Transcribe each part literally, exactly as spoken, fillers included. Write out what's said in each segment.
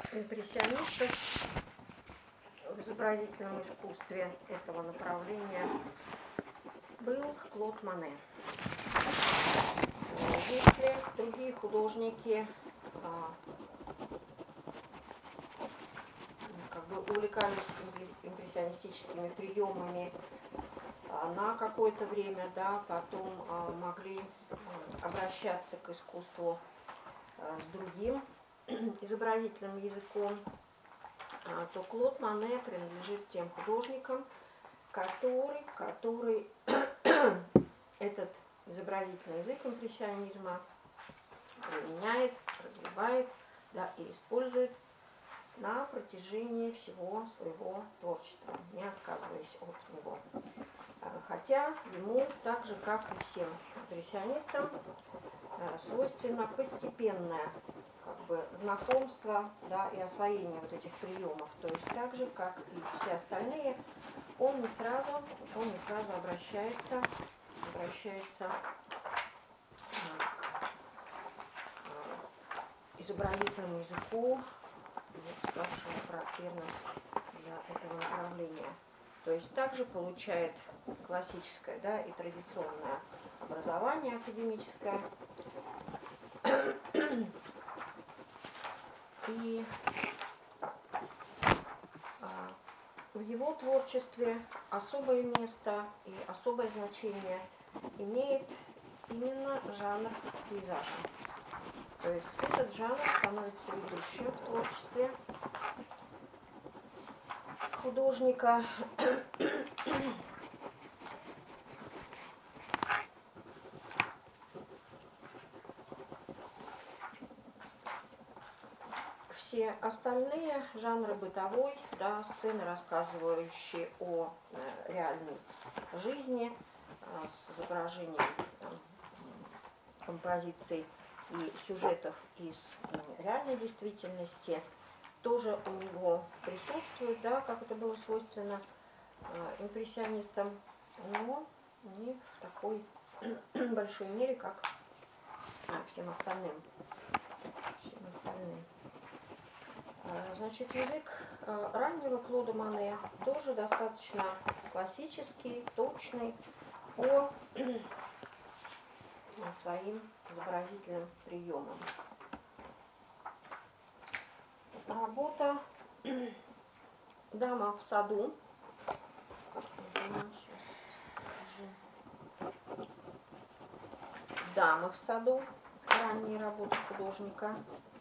импрессионистов в изобразительном искусстве этого направления был Клод Моне. Если другие художники как бы увлекались импрессионистическими приемами на какое-то время, да, потом могли обращаться к искусству с другим изобразительным языком, то Клод Моне принадлежит тем художникам, который, который этот изобразительный язык импрессионизма применяет, развивает, да, и использует на протяжении всего своего творчества, не отказываясь от него. Хотя ему, так же как и всем импрессионистам, свойственно постепенное как бы знакомство, да, и освоение вот этих приемов. То есть так же, как и все остальные, он не сразу, он не сразу обращается, обращается к изобразительному языку, ставшему характерным для этого направления. То есть также получает классическое, да, и традиционное образование академическое. И а, в его творчестве особое место и особое значение имеет именно жанр пейзажа. То есть этот жанр становится ведущим в творчестве художника. Все остальные жанры бытовой, да, сцены, рассказывающие о э, реальной жизни, э, с изображением там, композиций и сюжетов из э, реальной действительности, тоже у него присутствует, да, как это было свойственно э, импрессионистам, но не в такой большой мере, как а, всем остальным. Всем остальным. Значит, язык раннего Клода Моне тоже достаточно классический, точный по своим изобразительным приемам. Работа «Дама в саду». «Дама в саду», ранние работы художника.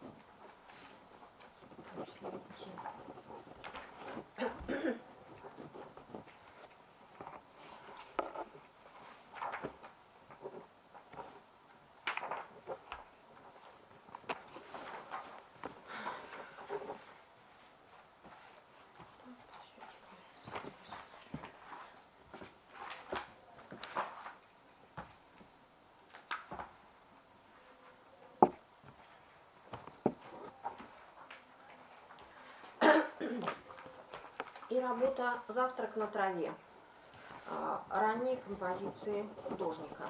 И работа «Завтрак на траве», ранние композиции художника.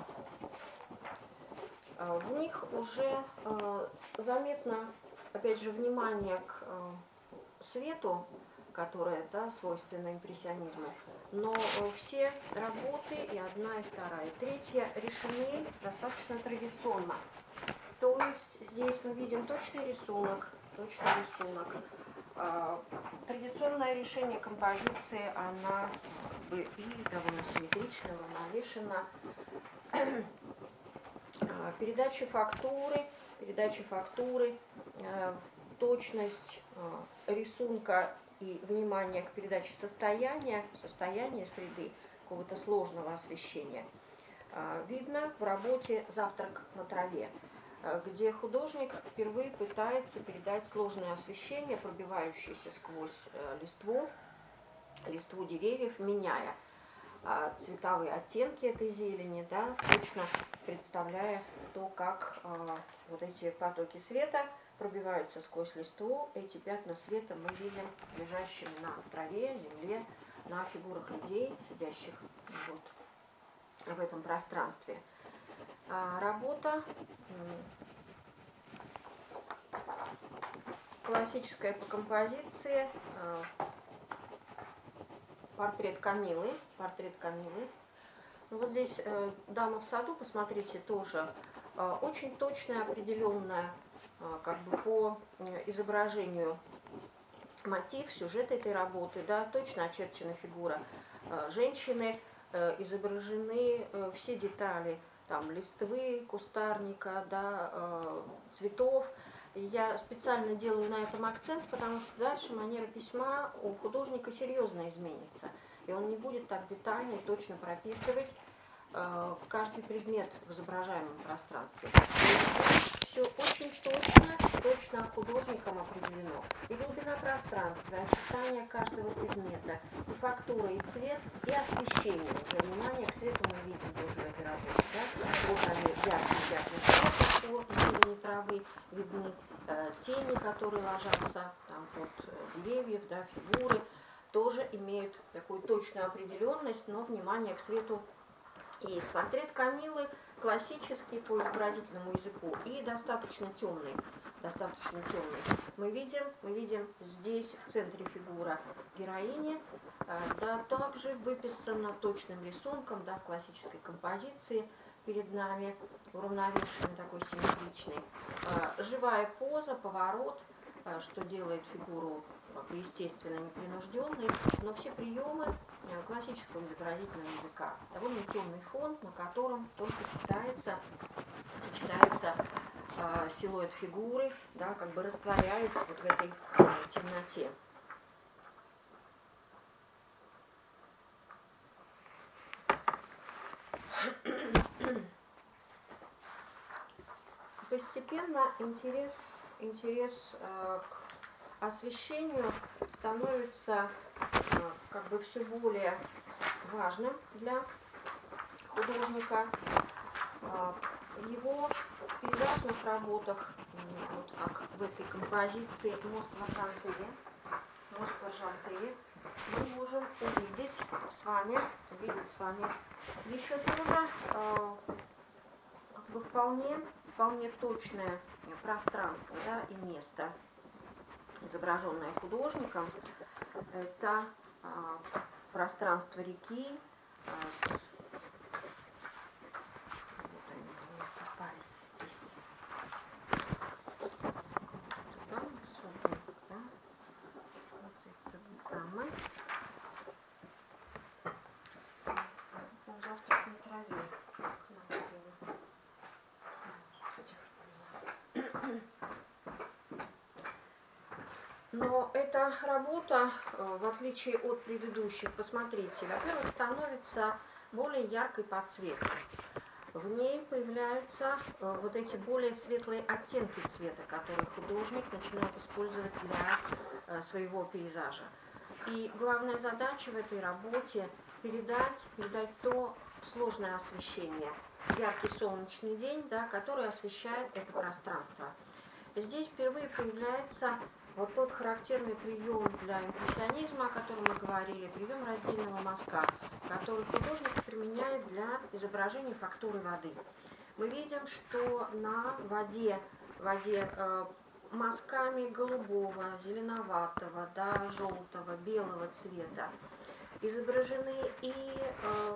В них уже заметно, опять же, внимание к свету, которое, да, свойственно импрессионизму, но все работы, и одна, и вторая, и третья, решены достаточно традиционно. То есть здесь мы видим точный рисунок, точный рисунок. Традиционное решение композиции, она как бы и довольно симметрична, уравновешена. Передача фактуры, передача фактуры, точность рисунка и внимание к передаче состояния, состояния среды, какого-то сложного освещения видно в работе «Завтрак на траве», где художник впервые пытается передать сложное освещение, пробивающееся сквозь листву, листву деревьев, меняя цветовые оттенки этой зелени, да, точно представляя то, как вот эти потоки света пробиваются сквозь листву. Эти пятна света мы видим лежащими на траве, земле, на фигурах людей, сидящих вот в этом пространстве. Работа классическая по композиции портрет Камиллы. Портрет Камиллы. Вот здесь дама в саду, посмотрите, тоже очень точная, определенная, как бы по изображению мотив, сюжет этой работы, да, точно очерчена фигура женщины, изображены все детали, там, листвы, кустарника, да, цветов. И я специально делаю на этом акцент, потому что дальше манера письма у художника серьезно изменится. И он не будет так детально и точно прописывать э, каждый предмет в изображаемом пространстве. Все очень точно, точно художником определено. И глубина пространства, и очертания каждого предмета, и фактура, и цвет, и освещение. Уже внимание к свету мы видим тоже в этой работе. Да? Вот они, яркие пятна света по зелени травы, видны э, тени, которые ложатся там, от деревьев, да, фигуры, тоже имеют такую точную определенность, но внимание к свету есть. Портрет Камиллы классический по изобразительному языку и достаточно темный. Достаточно темный. Мы видим, мы видим здесь в центре фигура героини, да, также выписана точным рисунком, да, в классической композиции перед нами, уравновешенный, такой симметричный. Живая поза, поворот, что делает фигуру естественно непринужденной, но все приемы классического изобразительного языка. Довольно темный фон, на котором только читается, читается э, силуэт фигуры, да, как бы растворяясь вот в этой э, темноте. Постепенно интерес, интерес э, к освещению становится э, как бы все более важным для художника. Э, в его пейзажных работах, вот как в этой композиции «Москва Жантые», «Москва Жантые», мы можем увидеть с вами, увидеть с вами еще тоже э, как бы вполне, вполне точное пространство, да, и место, изображенное художником. Это э, пространство реки. Э, вот они попались здесь. Туда, особенно, да. Вот это дама. В завтрашней траве. Но эта работа, в отличие от предыдущих, посмотрите, во-первых, становится более яркой по цвету. В ней появляются вот эти более светлые оттенки цвета, которые художник начинает использовать для своего пейзажа. И главная задача в этой работе передать, передать то сложное освещение, яркий солнечный день, да, который освещает это пространство. Здесь впервые появляется вот тот характерный прием для импрессионизма, о котором мы говорили, прием раздельного мазка, который художник применяет для изображения фактуры воды. Мы видим, что на воде, воде э, мазками голубого, зеленоватого, да, желтого, белого цвета изображены и э,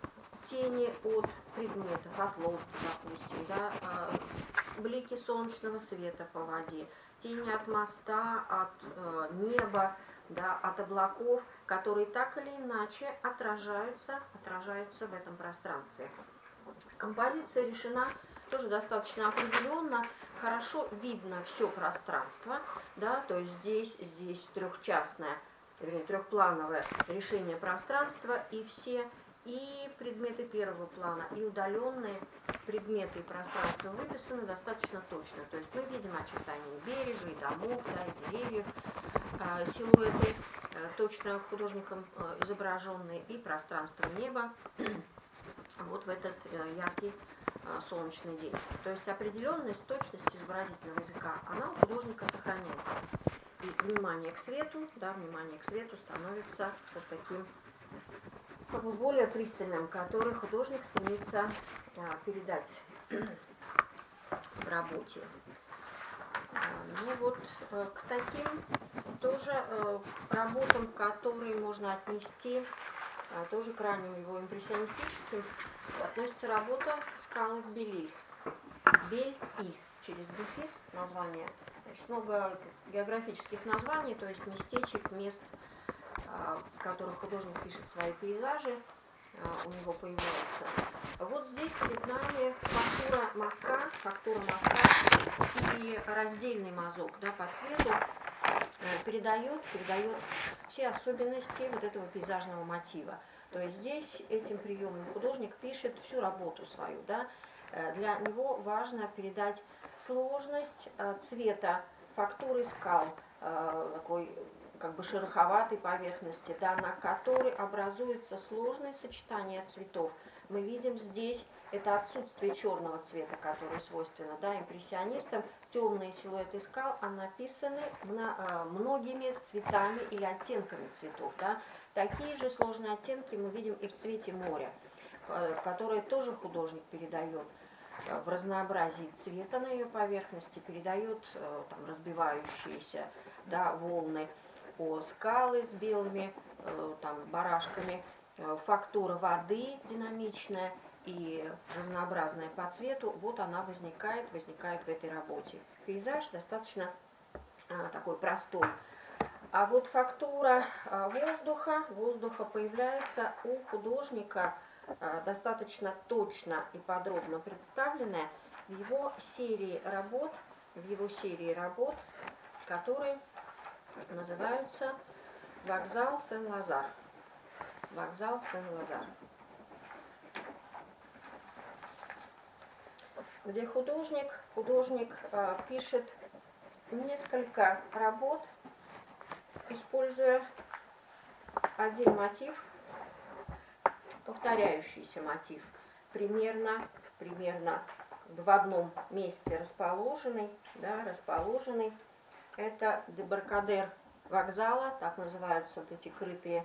тени от предметов, от лодки, допустим, да, э, блики солнечного света по воде, тени от моста, от э, неба, да, от облаков, которые так или иначе отражаются, отражаются в этом пространстве. Композиция решена тоже достаточно определенно, хорошо видно все пространство, да, то есть здесь, здесь трехчастное, вернее, трехплановое решение пространства, и все и предметы первого плана, и удаленные предметы и пространства выписаны достаточно точно. То есть мы видим очертания берега, и домов, да, и деревьев, э, силуэты э, точно художником э, изображенные, и пространство неба вот в этот э, яркий э, солнечный день. То есть определенность, точность изобразительного языка, она у художника сохраняется. И внимание к свету, да, внимание к свету становится вот таким как бы более пристальным, который художник стремится а, передать в работе. А, Ну вот э, к таким тоже э, работам, которые можно отнести а, тоже к ранним его импрессионистическим, относится работа «Скалы в Бели». Бель-И, через дефис название. Значит, много географических названий, то есть местечек, мест, в которых художник пишет свои пейзажи, у него появляются. Вот здесь перед нами фактура мазка, фактура мазка и раздельный мазок, да, по цвету передает, передает все особенности вот этого пейзажного мотива. То есть здесь этим приемом художник пишет всю работу свою, да. Для него важно передать сложность цвета, фактуры скал, такой как бы шероховатой поверхности, да, на которой образуется сложное сочетание цветов. Мы видим здесь это отсутствие черного цвета, которое свойственно, да, импрессионистам. Темные силуэты скал а написаны многими цветами или оттенками цветов. Да. Такие же сложные оттенки мы видим и в цвете моря, которое тоже художник передает в разнообразии цвета на ее поверхности, передает там разбивающиеся, да, волны о скалы с белыми там барашками, фактура воды динамичная и разнообразная по цвету, вот она возникает, возникает в этой работе. Пейзаж достаточно а, такой простой. А вот фактура а, воздуха, воздуха появляется у художника а, достаточно точно и подробно представленная в его серии работ, в его серии работ, которые называются «Вокзал Сен-Лазар». Вокзал Сен-Лазар. Где художник, художник э, пишет несколько работ, используя один мотив, повторяющийся мотив, примерно, примерно в одном месте расположенный, да, расположенный. Это дебаркадер вокзала, так называются вот эти крытые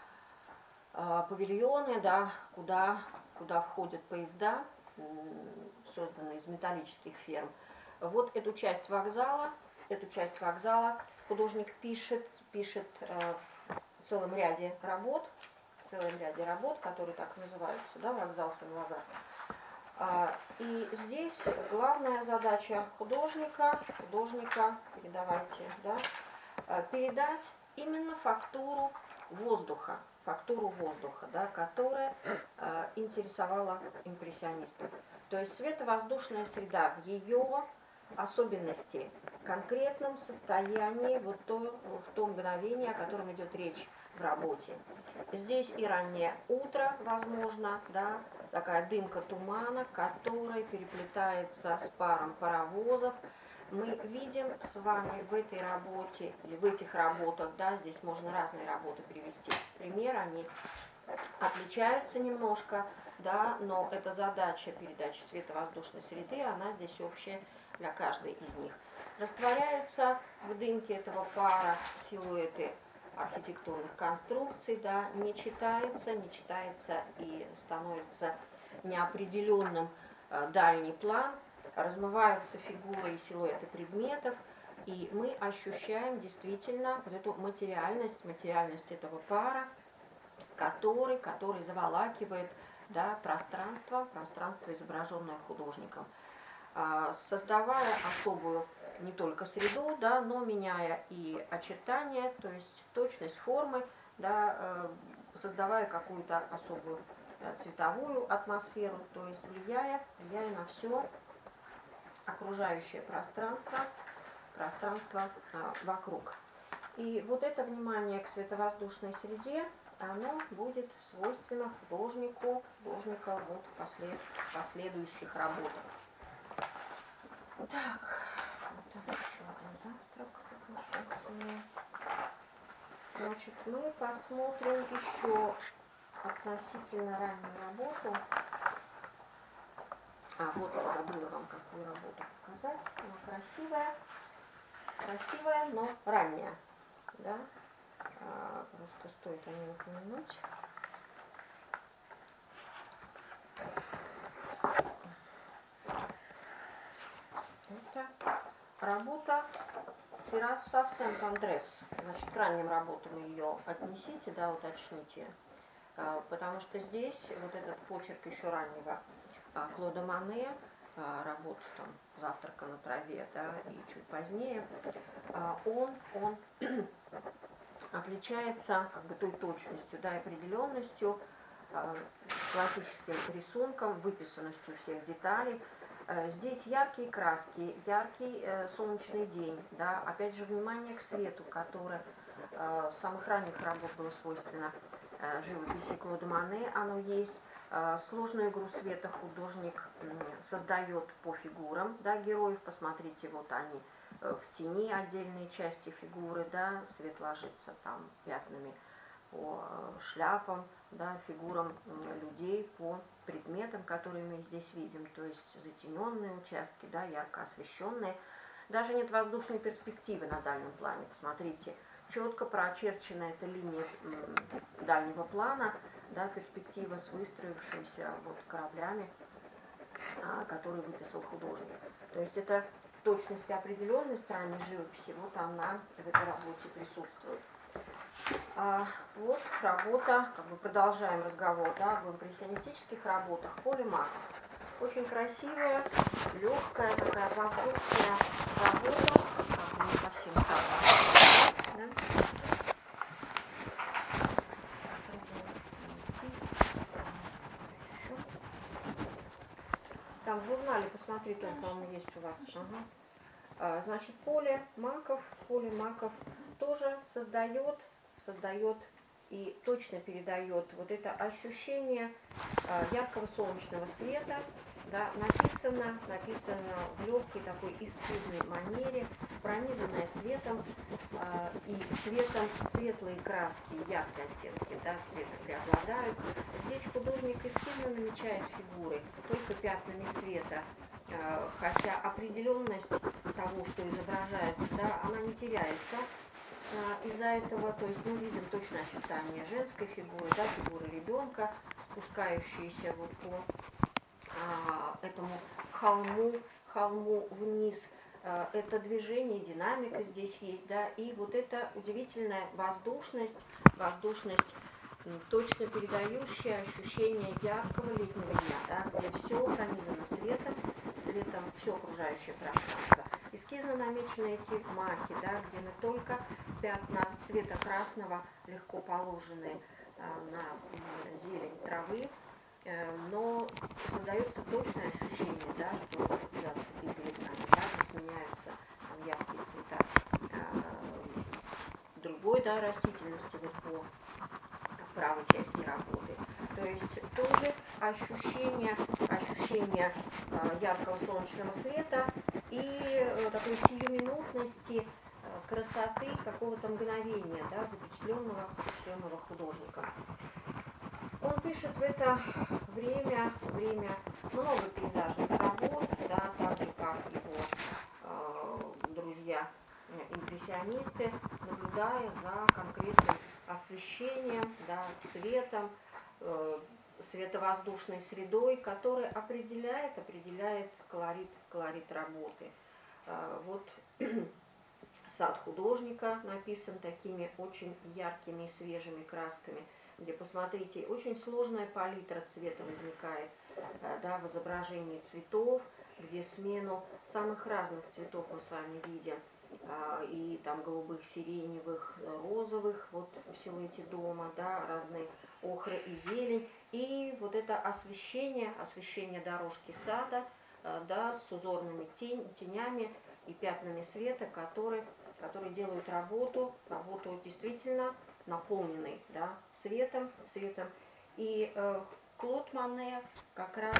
э, павильоны, да, куда, куда входят поезда, созданные из металлических ферм. Вот эту часть вокзала, эту часть вокзала художник пишет, пишет э, в целом ряде работ, в целом ряде работ, которые так называются, да, вокзал Сен-Лазар. А, и здесь главная задача художника, художника, передавайте, да, передать именно фактуру воздуха, фактуру воздуха, да, которая э, интересовала импрессионистов. То есть световоздушная среда в ее особенности, конкретном состоянии, вот то, в том мгновении, о котором идет речь в работе. Здесь и раннее утро, возможно, да, такая дымка тумана, которая переплетается с паром паровозов. Мы видим с вами в этой работе, или в этих работах, да, здесь можно разные работы привести в пример, они отличаются немножко, да, но эта задача передачи световоздушной среды, она здесь общая для каждой из них. Растворяются в дымке этого пара силуэты архитектурных конструкций, да, не читается, не читается и становится неопределенным э, дальний план, размываются фигуры и силуэты предметов, и мы ощущаем действительно вот эту материальность, материальность этого пара, который, который заволакивает, да, пространство, пространство, изображенное художником, создавая особую не только среду, да, но меняя и очертания, то есть точность формы, да, создавая какую-то особую цветовую атмосферу, то есть влияя, влияя на все окружающее пространство, пространство а, вокруг. И вот это внимание к световоздушной среде, оно будет свойственно художнику, художника вот в послед, последующих работах. Так, вот это еще один завтрак нашелся. Значит, мы посмотрим еще относительно раннюю работу. А, вот я забыла вам какую работу показать. Она красивая, красивая, но ранняя. Да? А, просто стоит о ней упомянуть. Это работа терраса в Сент-Андрес. Значит, к ранним работам ее отнесите, да, уточните. Потому что здесь вот этот почерк еще раннего Клода Мане, работа там «Завтрака на траве», да, и чуть позднее, он, он отличается как бы той точностью, да, и определенностью, классическим рисунком, выписанностью всех деталей. Здесь яркие краски, яркий э, солнечный день, да, опять же внимание к свету, которое э, с самых ранних работ было свойственно э, живописи Клода Мане, оно есть. Э, сложную игру света художник э, создает по фигурам, да, героев, посмотрите, вот они э, в тени отдельные части фигуры, да, свет ложится там пятнами по шляпам, да, фигурам людей, по предметам, которые мы здесь видим, то есть затененные участки, да, ярко освещенные. Даже нет воздушной перспективы на дальнем плане. Посмотрите, четко прочерчена эта линия дальнего плана, да, перспектива с выстроившимися вот кораблями, а, которые выписал художник. То есть это точность и определенность ранней живописи, вот она в этой работе присутствует. А, вот работа, как бы продолжаем разговор, да, об импрессионистических работах. Поле Маков. Очень красивая, легкая, такая воздушная работа, как бы не совсем так, да? Там в журнале, посмотри, тоже, по-моему, есть у вас. Ага. А, значит, Поле Маков, Поле Маков тоже создает, создает и точно передает вот это ощущение а, яркого солнечного света, да, написано, написано в легкой такой эскизной манере, пронизанная светом а, и цветом, светлые краски, яркие оттенки, да, цвета преобладают. Здесь художник эскизно намечает фигуры, только пятнами света, а, хотя определенность того, что изображается, да, она не теряется. Из-за этого, то есть мы видим точное очертание женской фигуры, да, фигуры ребенка, спускающейся вот по а, этому холму, холму вниз. А, это движение, динамика здесь есть, да, и вот эта удивительная воздушность, воздушность, точно передающая ощущение яркого летнего дня, да, где все пронизано светом, светом все окружающее пространство. Эскизно намечены эти маки, да, где не только пятна цвета красного легко положены а, на зелень травы, э, но создается точное ощущение, да, что да, цветы перед нами, да, сменяются там, яркие цвета а, другой, да, растительности вот по правой части работы. То есть тоже ощущение, ощущение э, яркого солнечного света и э, такой сиюминутности, э, красоты какого-то мгновения, да, запечатленного, запечатленного художника. Он пишет в это время, время много пейзажных работ, да, так же как его э, друзья импрессионисты, наблюдая за конкретным освещением, да, цветом, э, световоздушной средой, который определяет, определяет колорит, колорит работы. Э, вот сад художника написан такими очень яркими и свежими красками, где, посмотрите, очень сложная палитра цвета возникает, э, да, в изображении цветов, где смену самых разных цветов мы с вами видим. И там голубых, сиреневых, розовых, вот в силуэте дома, да, разные охры и зелень. И вот это освещение, освещение дорожки сада, да, с узорными тень, тенями и пятнами света, которые, которые делают работу, работу действительно наполненной, да, светом, светом. И э, Клод Мане как раз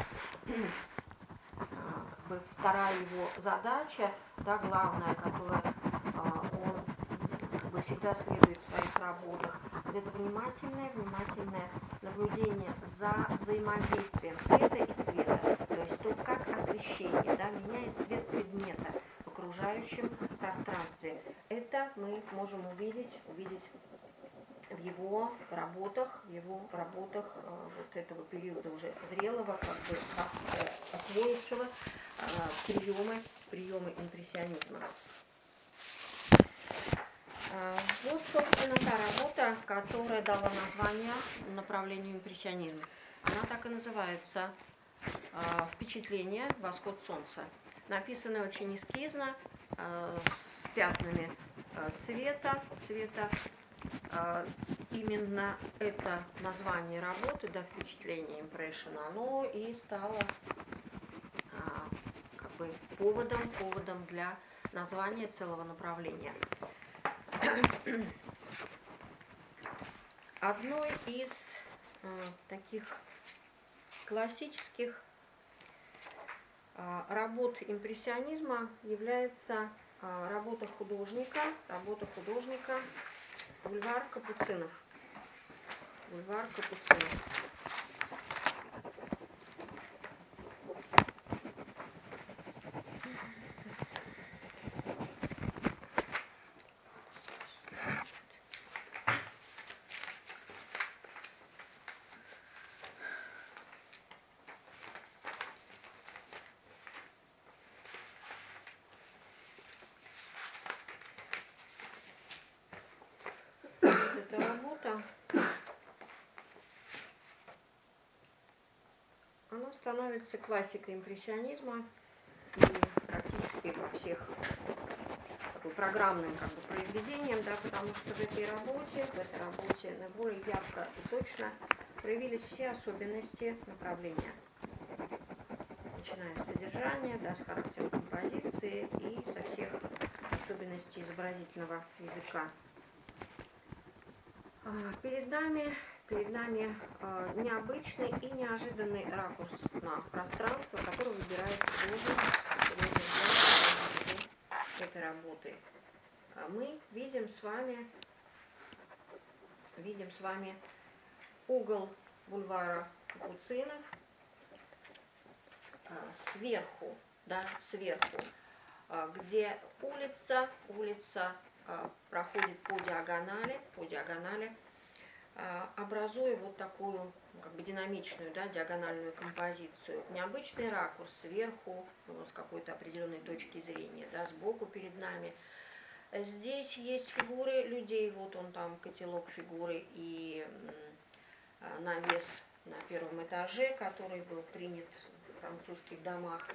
как бы вторая его задача, да, главная, которая а, он как бы всегда следует в своих работах, вот это внимательное, внимательное наблюдение за взаимодействием света и цвета, то есть то, как освещение, да, меняет цвет предмета в окружающем пространстве. Это мы можем увидеть, увидеть в его работах, в его работах э, вот этого периода уже зрелого, как бы ос, освоившего приемы, приемы импрессионизма. Вот, собственно, та работа, которая дала название направлению импрессионизма. Она так и называется «Впечатление. Восход солнца». Написано очень эскизно, с пятнами цвета, цвета. Именно это название работы, да, «Впечатление», impression, оно и стало как бы поводом, поводом для названия целого направления. Одной из э, таких классических э, работ импрессионизма является э, работа художника, работа художника Бульвар Капуцинов. Бульвар Капуцинов. Эта работа, она становится классикой импрессионизма и практически во всех такой программным как бы произведением, да, потому что в этой работе, в этой работе наиболее ярко и точно проявились все особенности направления, начиная с содержания, да, с характера композиции и со всех особенностей изобразительного языка. Перед нами, перед нами э, необычный и неожиданный ракурс на пространство, который выбирает художник этой работы. Мы видим с вами, видим с вами угол бульвара Капуцинов э, сверху, да, сверху, э, где улица, улица проходит по диагонали, по диагонали, образуя вот такую как бы динамичную, да, диагональную композицию. Необычный ракурс сверху, с какой-то определенной точки зрения, да, сбоку перед нами. Здесь есть фигуры людей, вот он там, котелок фигуры и навес на первом этаже, который был принят в французских домах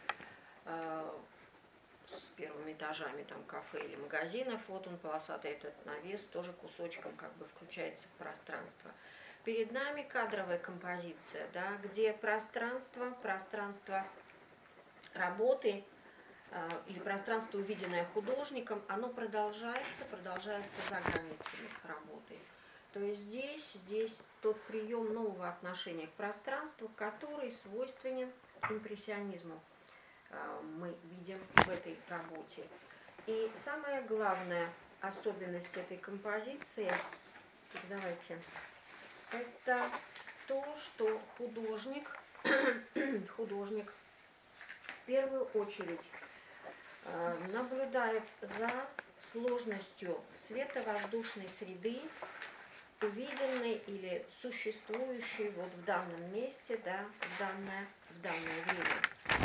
с первыми этажами там кафе или магазинов. Вот он, полосатый этот навес, тоже кусочком как бы включается в пространство. Перед нами кадровая композиция, да, где пространство, пространство работы э, или пространство, увиденное художником, оно продолжается, продолжается за границами работы. То есть здесь, здесь тот прием нового отношения к пространству, который свойственен импрессионизму, мы видим в этой работе. И самая главная особенность этой композиции, давайте, это то, что художник, художник в первую очередь наблюдает за сложностью световоздушной среды, увиденной или существующей вот в данном месте, да, в данное, в данное время.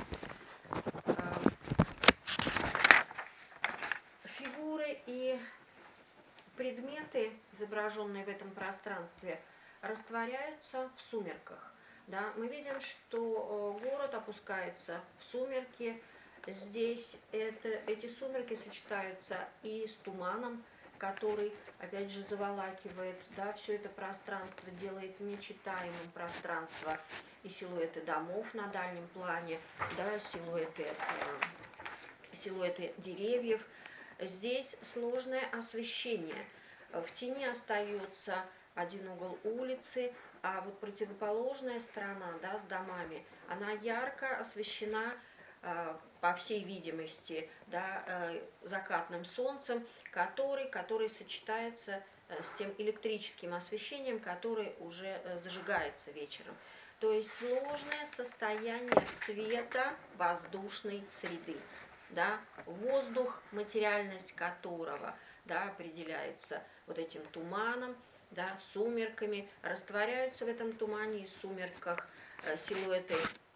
Фигуры и предметы, изображенные в этом пространстве, растворяются в сумерках. Да? Мы видим, что город опускается в сумерки. Здесь это, эти сумерки сочетаются и с туманом, который, опять же, заволакивает, да, все это пространство, делает нечитаемым пространство и силуэты домов на дальнем плане, да, силуэты, э, силуэты деревьев. Здесь сложное освещение. В тени остается один угол улицы, а вот противоположная сторона, да, с домами, она ярко освещена, э, по всей видимости, да, э, закатным солнцем, который, который сочетается э, с тем электрическим освещением, которое уже э, зажигается вечером. То есть сложное состояние света воздушной среды. Да, воздух, материальность которого, да, определяется вот этим туманом, да, сумерками, растворяются в этом тумане и сумерках э, силуэты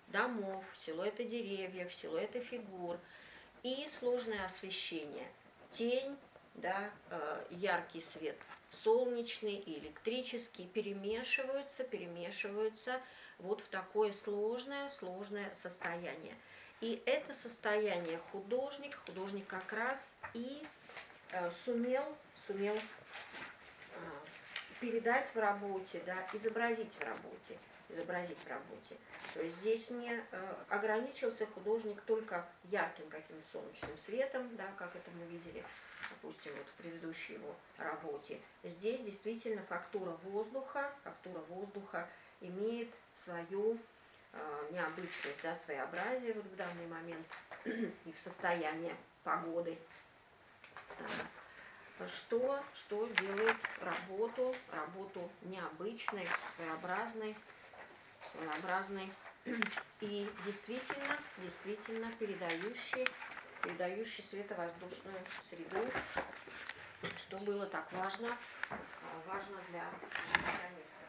домов, силуэты деревьев, силуэты фигур и сложное освещение. Тень, да, яркий свет, солнечный и электрический перемешиваются, перемешиваются вот в такое сложное, сложное состояние. И это состояние художник, художник как раз и э, сумел, сумел э, передать в работе, да, изобразить в работе, изобразить в работе. То есть здесь не э, ограничился художник только ярким каким-то солнечным светом, да, как это мы видели, допустим, вот в предыдущей его работе. Здесь действительно фактура воздуха, фактура воздуха имеет свою э, необычность, да, своеобразие вот в данный момент и в состоянии погоды. Что, что делает работу, работу необычной, своеобразной, своеобразной и действительно, действительно передающей, передающей световоздушную среду, что было так важно, важно для импрессиониста.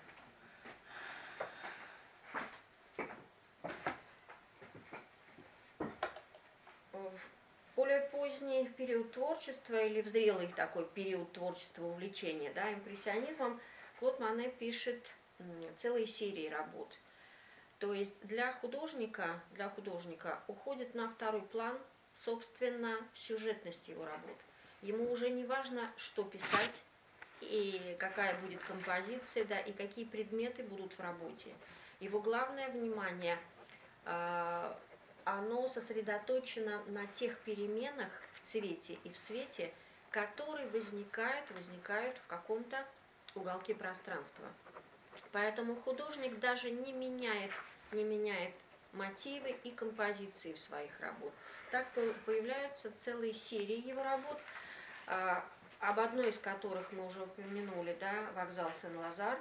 Более поздний период творчества или в зрелый такой период творчества, увлечения, да, импрессионизмом, Клод Моне пишет целые серии работ. То есть для художника, для художника уходит на второй план, собственно, сюжетность его работ. Ему уже не важно, что писать, и какая будет композиция, да, и какие предметы будут в работе. Его главное внимание э, оно сосредоточено на тех переменах в цвете и в свете, которые возникают, возникают в каком-то уголке пространства. Поэтому художник даже не меняет, не меняет мотивы и композиции в своих работах. Так появляются целые серии его работ, об одной из которых мы уже упомянули, да, «Вокзал Сен-Лазар»,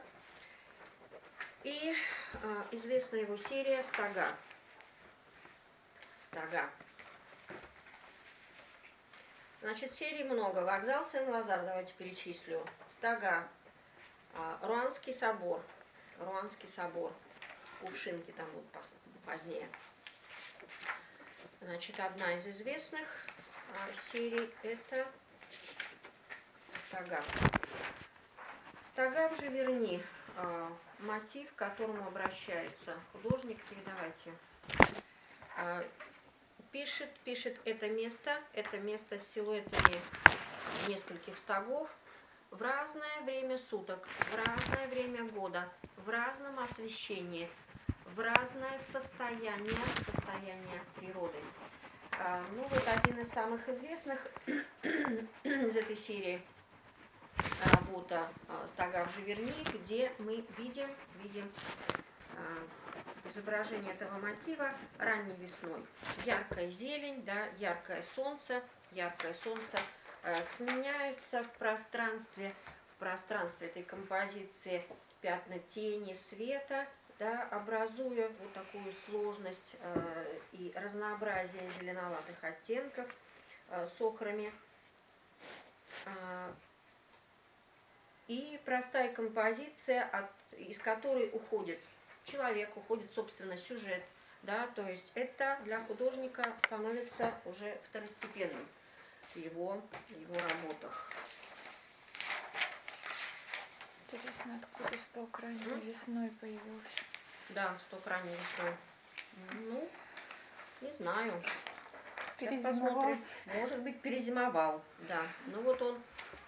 и известна его серия «Стога». Стога. Значит, серий много. «Вокзал Сен-Лазар», давайте перечислю. «Стога», Руанский собор, Руанский собор, Кувшинки там будут позднее. Значит, одна из известных серий – это «Стога». «Стога в Живерни», мотив, к которому обращается художник, передавайте. Пишет, пишет это место, это место с силуэтами нескольких стогов в разное время суток, в разное время года, в разном освещении, в разное состояние, состояние природы. Ну вот один из самых известных из этой серии работа «Стога в Живерни», где мы видим, видим изображение этого мотива ранней весной. Яркая зелень, да, яркое солнце, яркое солнце э, сменяется в пространстве, в пространстве этой композиции пятна тени, света, да, образуя вот такую сложность э, и разнообразие зеленоватых оттенков э, с охрами. Э, и простая композиция, от, из которой уходит человек, уходит, собственно, сюжет, да, то есть это для художника становится уже второстепенным в его, его работах. Интересно, откуда сток ранней mm? весной появился? Да, сток ранней весной. Ну, не знаю. Перезимовал. Сейчас посмотрим. Может быть, перезимовал, да. Ну вот он.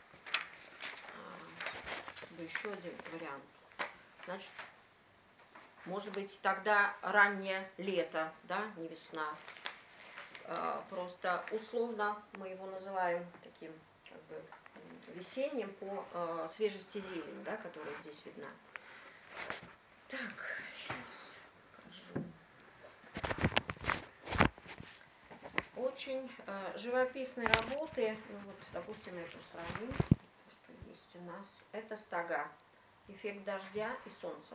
А, еще один вариант. Значит, может быть, тогда раннее лето, да, не весна. А, просто условно мы его называем таким, как бы, весенним по а, свежести зелени, да, которая здесь видна. Так, сейчас покажу. Очень а, живописные работы, ну вот, допустим, эту сравним, что есть у нас. Это «Стога», эффект дождя и солнца.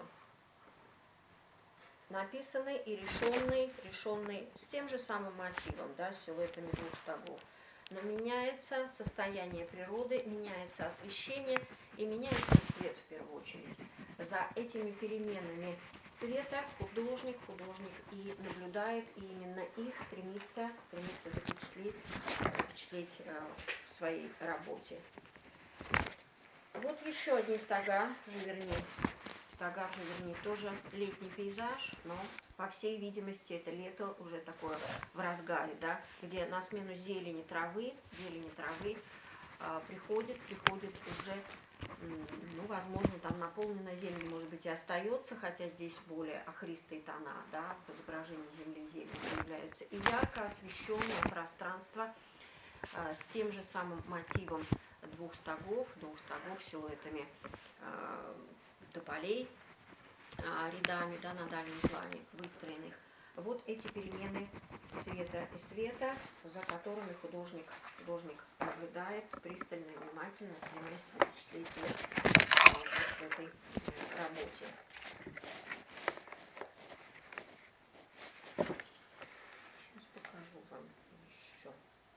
Написанный и решенный, решенный с тем же самым мотивом, да, с силуэтами двух стогов. Но меняется состояние природы, меняется освещение и меняется цвет в первую очередь. За этими переменами цвета художник, художник и наблюдает, и именно их стремится, стремится запечатлеть, запечатлеть в своей работе. Вот еще одни стога Живерни. Стога Живерни тоже летний пейзаж, но, по всей видимости, это лето уже такое в разгаре, да, где на смену зелени травы, зелени травы а, приходит, приходит уже, ну, возможно, там наполненная зелень, может быть, и остается, хотя здесь более охристые тона, да, в изображении земли зелень появляются, и ярко освещенное пространство а, с тем же самым мотивом двух стогов, двух стогов силуэтами э, тополей, э, рядами, да, на дальнем плане выстроенных. Вот эти перемены цвета и света, за которыми художник, художник наблюдает пристально и внимательно, стремясь запечатлеть их вот в этой работе. Сейчас покажу вам еще.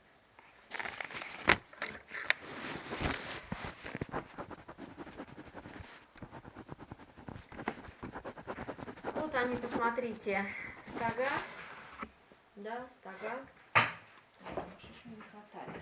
Вот они, посмотрите, стога, да, стога. Что ж мне не хватает?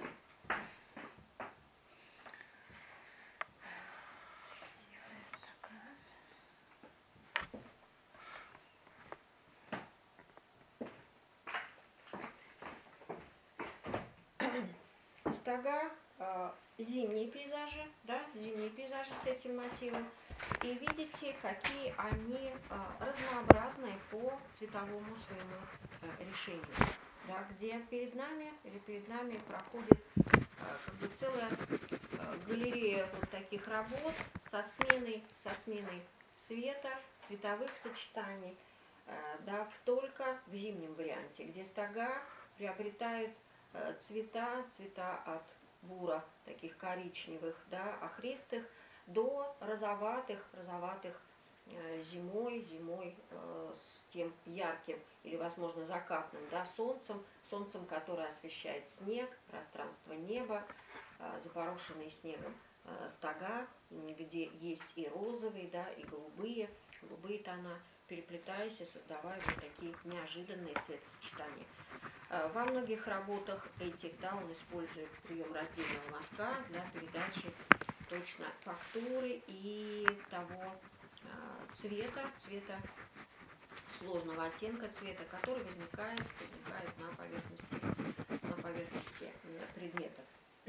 Стога, э, зимние пейзажи, да, зимние пейзажи с этим мотивом. И видите, какие они э, разнообразные по цветовому своему э, решению. Да, где перед нами или перед нами проходит э, как бы целая э, галерея вот таких работ со сменой, со сменой цвета, цветовых сочетаний, э, да, только в зимнем варианте, где стога приобретают э, цвета, цвета от бура, таких коричневых, да, охристых, до розоватых, розоватых э, зимой, зимой э, с тем ярким или, возможно, закатным, да, солнцем, солнцем, которое освещает снег, пространство неба, э, запорошенные снегом э, стога, где есть и розовые, да, и голубые, голубые тона, переплетаясь и создавая вот такие неожиданные цветосочетания. Во многих работах этих, да, он использует прием раздельного мазка для передачи точно фактуры и того э, цвета, цвета, сложного оттенка цвета, который возникает, возникает на поверхности, на поверхности предметов.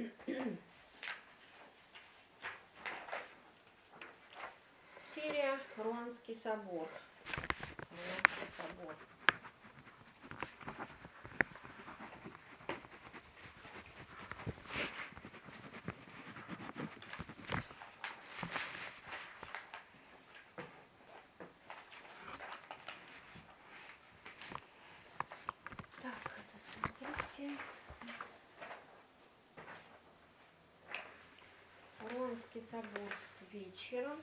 Серия Руанский собор. Руанский собор. Руанский собор вечером.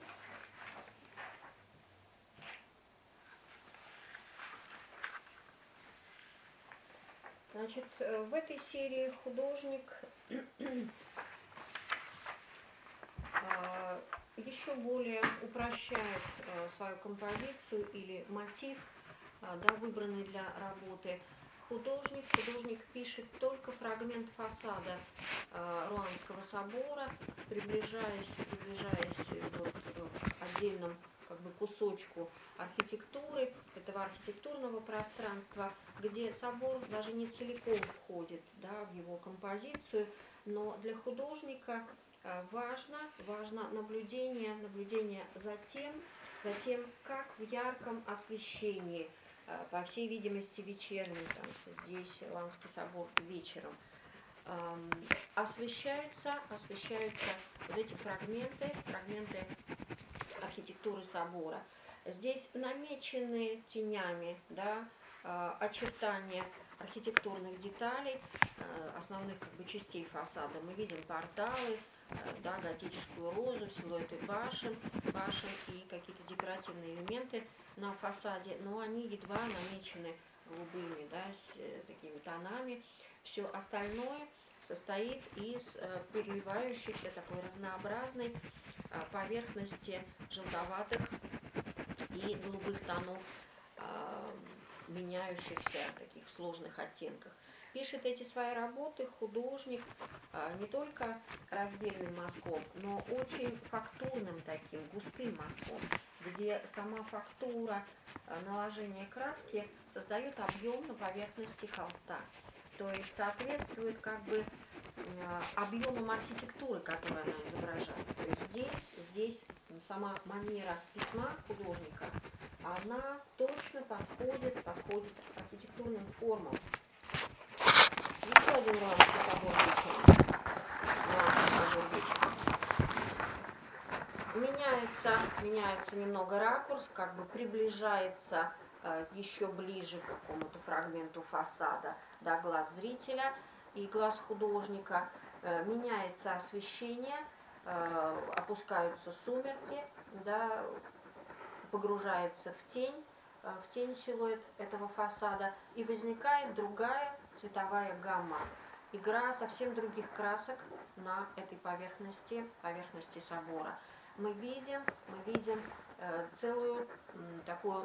Значит, в этой серии художник еще более упрощает свою композицию или мотив, да, выбранный для работы. Художник, художник пишет только фрагмент фасада э, Руанского собора, приближаясь, приближаясь вот, к отдельному как бы кусочку архитектуры, этого архитектурного пространства, где собор даже не целиком входит, да, в его композицию, но для художника э, важно, важно наблюдение, наблюдение за тем, за тем, как в ярком освещении, по всей видимости вечерним, потому что здесь Руанский собор вечером, эм, освещаются, освещаются вот эти фрагменты, фрагменты архитектуры собора. Здесь намечены тенями, да, э, очертания архитектурных деталей, э, основных как бы частей фасада. Мы видим порталы, э, да, готическую розу, силуэты башен, башен и какие-то декоративные элементы на фасаде, но они едва намечены голубыми, да, с э, такими тонами. Все остальное состоит из э, переливающихся такой разнообразной э, поверхности желтоватых и голубых тонов, э, меняющихся таких сложных оттенках. Пишет эти свои работы художник э, не только раздельным мазком, но очень фактурным таким, густым мазком, где сама фактура э, наложения краски создает объем на поверхности холста. То есть соответствует как бы э, объемам архитектуры, которую она изображает. То есть здесь, здесь сама манера письма художника, она точно подходит, подходит к архитектурным формам. Еще один Руанский собор вечером. Руанский собор вечером. Меняется, меняется немного ракурс, как бы приближается э, еще ближе к какому-то фрагменту фасада до глаз зрителя и глаз художника. Э, меняется освещение, э, опускаются сумерки, да, погружается в тень, э, в тень силуэт этого фасада, и возникает другая цветовая гамма. Игра совсем других красок на этой поверхности, поверхности собора. Мы видим, мы видим э, целую м, такую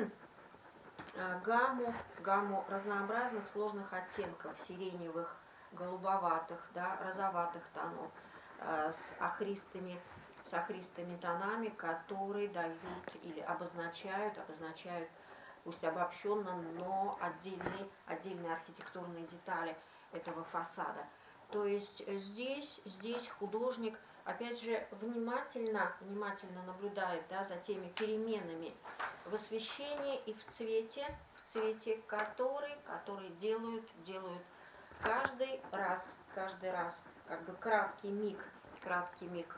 э, гамму, гамму разнообразных сложных оттенков, сиреневых, голубоватых, да, розоватых тонов, э, с охристыми, с охристыми тонами, которые дают или обозначают, обозначают, пусть обобщенно, но отдельные, отдельные архитектурные детали этого фасада. То есть здесь, здесь художник, опять же, внимательно, внимательно наблюдает, да, за теми переменами в освещении и в цвете, в цвете, которые, которые делают, делают каждый раз, каждый раз, как бы краткий миг, краткий миг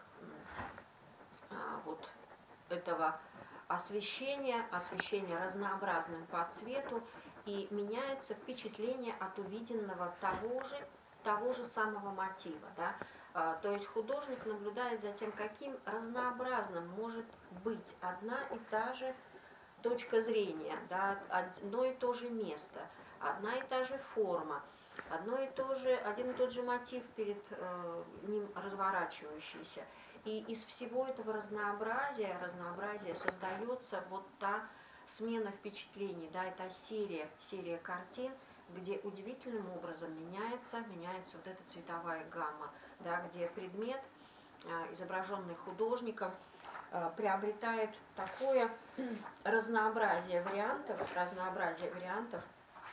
а, вот этого освещения, освещение разнообразным по цвету, и меняется впечатление от увиденного того же, того же самого мотива. Да? А, то есть художник наблюдает за тем, каким разнообразным может быть одна и та же точка зрения, да? Одно и то же место, одна и та же форма, одно и то же, один и тот же мотив перед э, ним разворачивающийся. И из всего этого разнообразия, разнообразия создается вот та смена впечатлений, да, это серия, серия картин, где удивительным образом меняется, меняется вот эта цветовая гамма, да, где предмет, изображенный художником, приобретает такое разнообразие вариантов, разнообразие вариантов,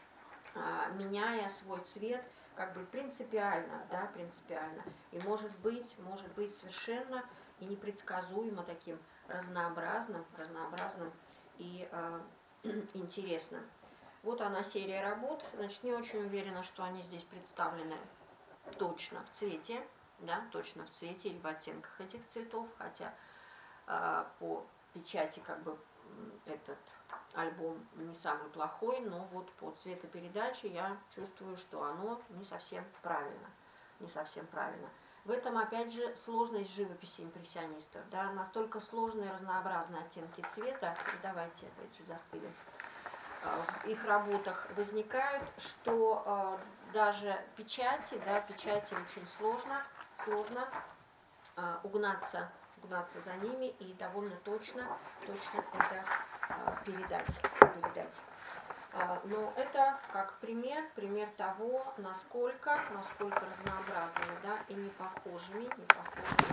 меняя свой цвет, как бы принципиально, да, принципиально. И может быть, может быть совершенно и непредсказуемо таким разнообразным, разнообразным и э, интересным. Вот она серия работ. Значит, не очень уверена, что они здесь представлены точно в цвете, да, точно в цвете или в оттенках этих цветов, хотя э, по печати как бы этот альбом не самый плохой, но вот по цветопередаче я чувствую, что оно не совсем правильно, не совсем правильно. В этом, опять же, сложность живописи импрессионистов, да, настолько сложные разнообразные оттенки цвета, давайте, опять же, застыли, в их работах возникают, что э, даже печати, да, печати очень сложно, сложно э, угнаться, угнаться за ними и довольно точно, точно это э, передать, передать. Э, но это как пример, пример того, насколько, насколько разнообразными, да, и не похожими, не похожими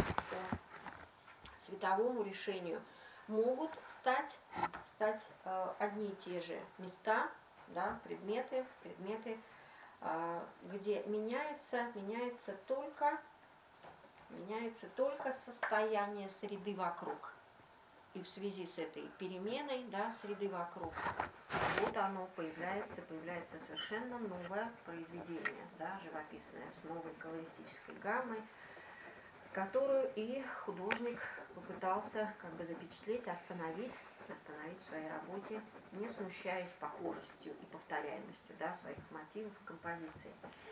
по цветовому решению могут стать, стать э, одни и те же места, да, предметы, предметы, э, где меняется, меняется только, меняется только состояние среды вокруг. И в связи с этой переменой, да, среды вокруг, вот оно появляется, появляется совершенно новое произведение, да, живописное, с новой колористической гаммой, которую и художник попытался как бы запечатлеть, остановить, остановить в своей работе, не смущаясь похожестью и повторяемостью, да, своих мотивов и композиций,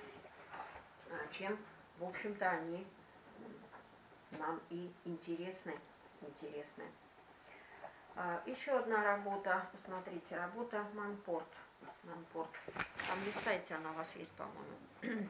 чем, в общем-то, они нам и интересны, интересны. Еще одна работа, посмотрите, работа Манпорт. Манпорт. Там листайте, она у вас есть, по-моему.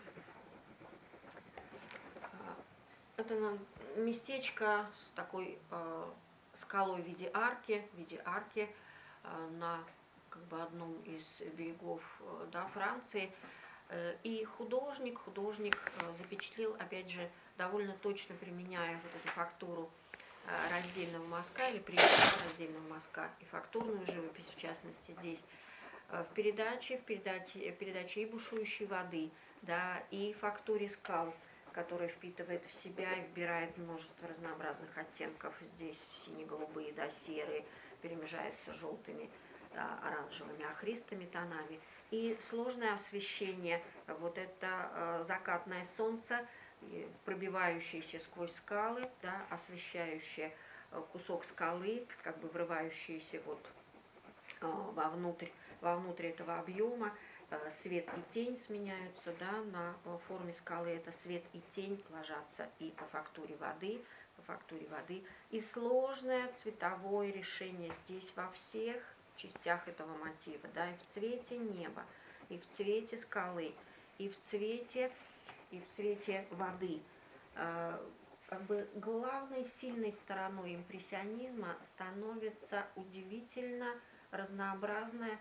Это местечко с такой э, скалой в виде арки, в виде арки э, на как бы одном из берегов э, да, Франции. Э, и художник, художник э, запечатлел, опять же, довольно точно применяя вот эту фактуру э, раздельного мазка или принцип раздельного мазка и фактурную живопись, в частности, здесь, э, в передаче, в передаче, в передаче и бушующей воды, да, и фактуре скал, который впитывает в себя и вбирает множество разнообразных оттенков. Здесь сине-голубые, да, серые, перемежаются с желтыми, да, оранжевыми, охристыми тонами. И сложное освещение, вот это э, закатное солнце, пробивающееся сквозь скалы, да, освещающее э, кусок скалы, как бы врывающееся вот э, вовнутрь, вовнутрь этого объема. Свет и тень сменяются, да, на форме скалы. Это свет и тень ложатся и по фактуре воды, по фактуре воды. И сложное цветовое решение здесь во всех частях этого мотива, да, и в цвете неба, и в цвете скалы, и в цвете, и в цвете воды. Как бы главной сильной стороной импрессионизма становится удивительно разнообразная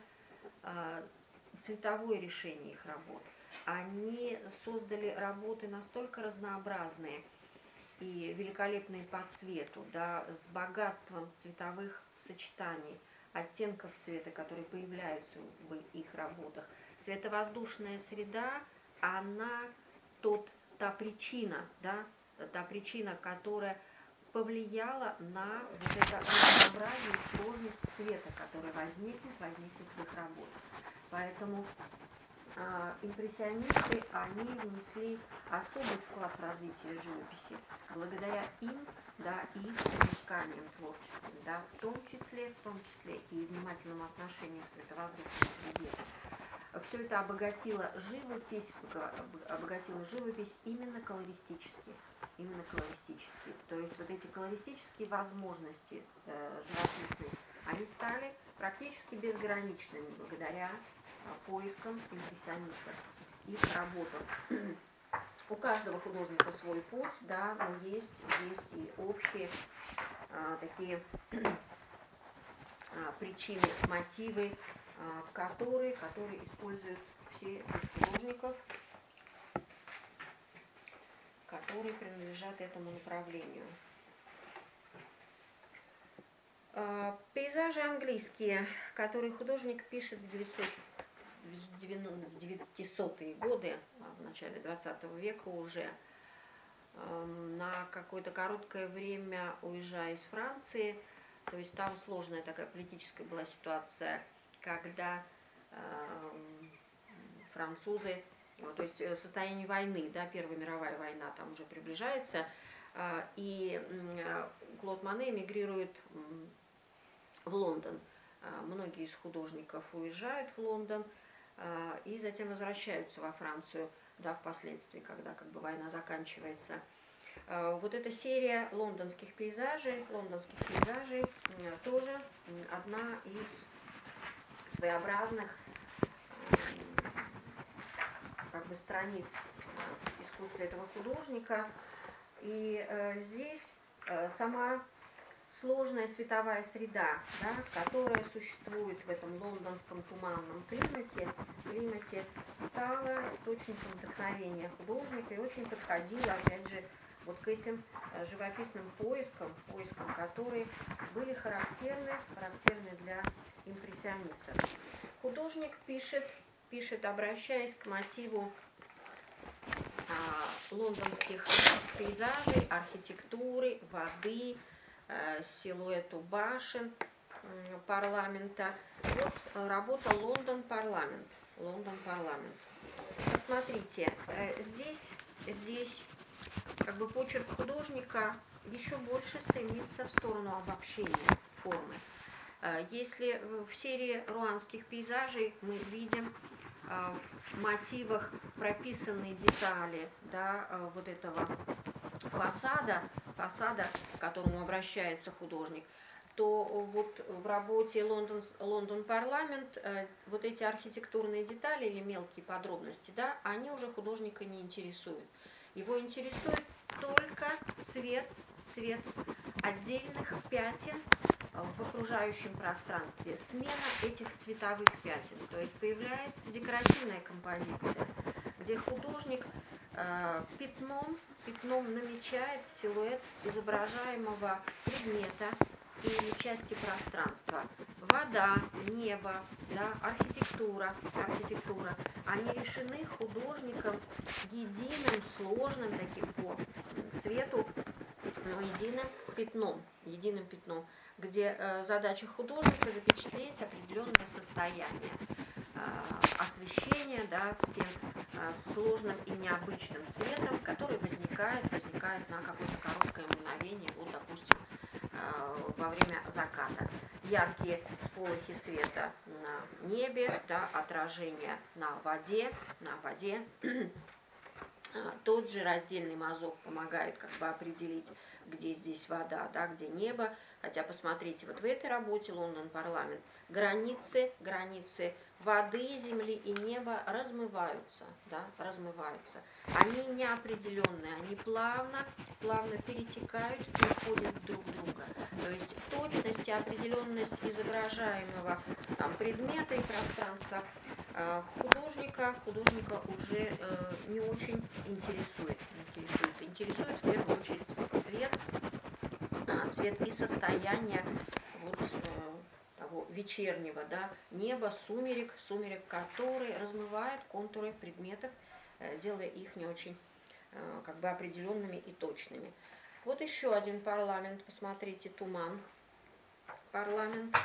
цветовое решение их работ. Они создали работы настолько разнообразные и великолепные по цвету, да, с богатством цветовых сочетаний, оттенков цвета, которые появляются в их работах. Световоздушная среда, она тот, та причина, да, та причина, которая повлияла на вот это разнообразие и сложность цвета, которая возникнет, возникнет в их работах. Поэтому э, импрессионисты, они внесли особый вклад в развитие живописи, благодаря им, да, и их изысканиям творческим, да, в том числе, в том числе и внимательному отношению к световоздушной среде. Все это обогатило живопись, обогатило живопись именно колористически, именно колористически. То есть вот эти колористические возможности э, живописные, они стали практически безграничными благодаря поискам импрессионистов, их работам. У каждого художника свой путь, да, но есть, есть и общие а, такие а, причины, мотивы, а, которые, которые используют все из художников, которые принадлежат этому направлению. А, пейзажи английские, которые художник пишет в девятисотые годы, в начале двадцатого века уже, на какое-то короткое время уезжая из Франции. То есть там сложная такая политическая была ситуация, когда французы, то есть состояние войны, да, Первая мировая война там уже приближается, и Клод Моне эмигрирует в Лондон. Многие из художников уезжают в Лондон и затем возвращаются во Францию, да, впоследствии, когда как бы война заканчивается. Вот эта серия лондонских пейзажей, лондонских пейзажей тоже одна из своеобразных как бы страниц искусства этого художника. И здесь сама сложная световая среда, да, которая существует в этом лондонском туманном климате, климате, стала источником вдохновения художника и очень подходила, опять же, вот к этим живописным поискам, поискам, которые были характерны, характерны для импрессионистов. Художник пишет, пишет, обращаясь к мотиву а, лондонских пейзажей, архитектуры, воды, силуэту башен парламента. Вот работа «Лондон парламент». Лондон парламент. Посмотрите, здесь, здесь как бы почерк художника еще больше стремится в сторону обобщения формы. Если в серии руанских пейзажей мы видим в мотивах прописанные детали, да, вот этого фасада, фасада, к которому обращается художник, то вот в работе Лондон, Лондон парламент вот эти архитектурные детали или мелкие подробности, да, они уже художника не интересуют. Его интересует только цвет, цвет отдельных пятен в окружающем пространстве, смена этих цветовых пятен. То есть появляется декоративная композиция, где художник э, пятном, пятном намечает силуэт изображаемого предмета или части пространства. Вода, небо, да, архитектура, архитектура, они решены художником единым, сложным таким по цвету, но единым пятном, единым пятном, где э, задача художника запечатлеть определенное состояние э, освещения, да, стен э, сложным и необычным цветом, который возникает, возникает на какое-то короткое мгновение, вот, допустим, э, во время заката. Яркие сполохи света на небе, да, отражение на воде, на воде. Тот же раздельный мазок помогает как бы определить, где здесь вода, да, где небо. Хотя посмотрите, вот в этой работе Лондон парламент границы, границы воды, земли и неба размываются, да, размываются. Они неопределенные, они плавно, плавно перетекают и входят друг в друга. То есть точность и определенность изображаемого там, предмета и пространства художника, художника уже э, не очень интересует, интересует. Интересует в первую очередь цвет, а, цвет и состояние вот, э, того вечернего, да, неба, сумерек, сумерек, который размывает контуры предметов, э, делая их не очень э, как бы определенными и точными. Вот еще один парламент, посмотрите, туман, парламент.